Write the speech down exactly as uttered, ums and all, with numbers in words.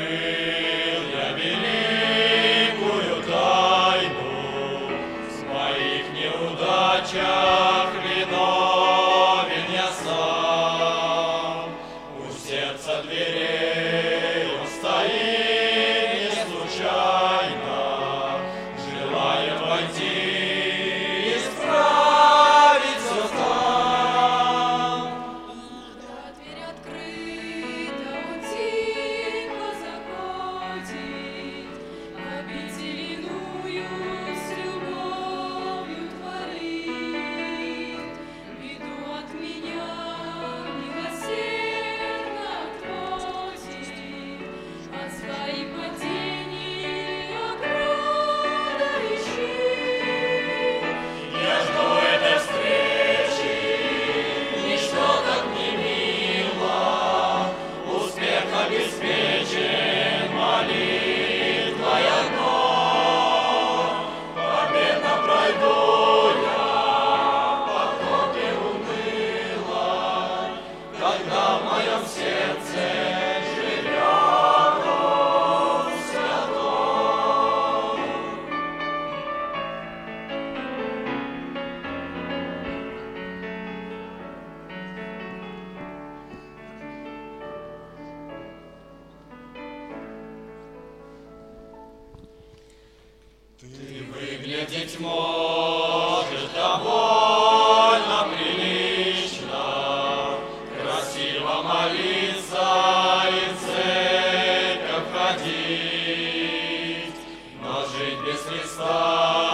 я великую тайну, в моих неудачах виновен я сам. У сердца дверей он стоит не случайно, желая войти и исправить все там. Когда дверь открыта, он тихо заходит, обитель иную с любовью творит. Беду от меня милосердно отводит, от зла и падений ограда ищет. Я жду этой встречи, ничто так не мило, успех обеспечен молитвой одной. Победно пройду я по тропе унылой, когда в моем сердце живет Дух Святой. Ты выглядеть можешь довольно прилично, красиво молиться и в церковь ходить, но жить без Христа